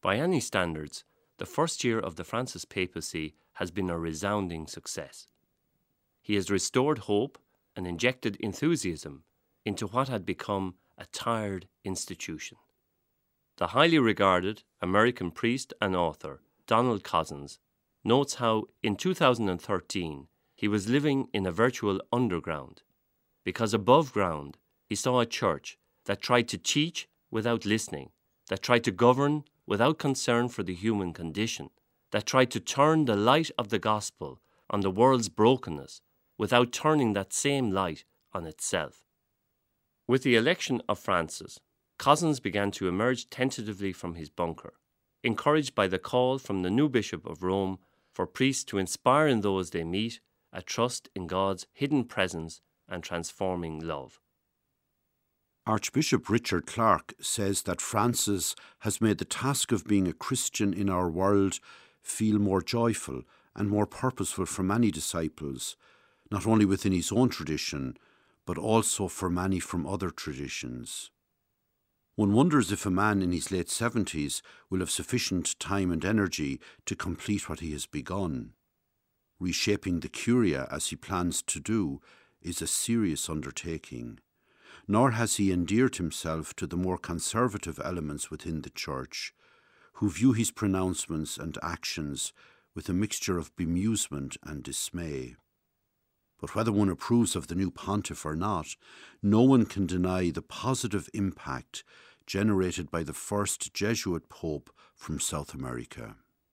By any standards, the first year of the Francis papacy has been a resounding success. He has restored hope and injected enthusiasm into what had become a tired institution. The highly regarded American priest and author Donald Cozzens notes how in 2013 he was living in a virtual underground, because above ground he saw a church that tried to teach without listening, that tried to govern without concern for the human condition, that tried to turn the light of the gospel on the world's brokenness without turning that same light on itself. With the election of Francis, Cozzens began to emerge tentatively from his bunker, encouraged by the call from the new Bishop of Rome for priests to inspire in those they meet a trust in God's hidden presence and transforming love. Archbishop Richard Clarke says that Francis has made the task of being a Christian in our world feel more joyful and more purposeful for many disciples, not only within his own tradition, but also for many from other traditions. One wonders if a man in his late 70s will have sufficient time and energy to complete what he has begun. Reshaping the Curia, as he plans to do, is a serious undertaking. Nor has he endeared himself to the more conservative elements within the Church, who view his pronouncements and actions with a mixture of bemusement and dismay. But whether one approves of the new pontiff or not, no one can deny the positive impact generated by the first Jesuit pope from South America.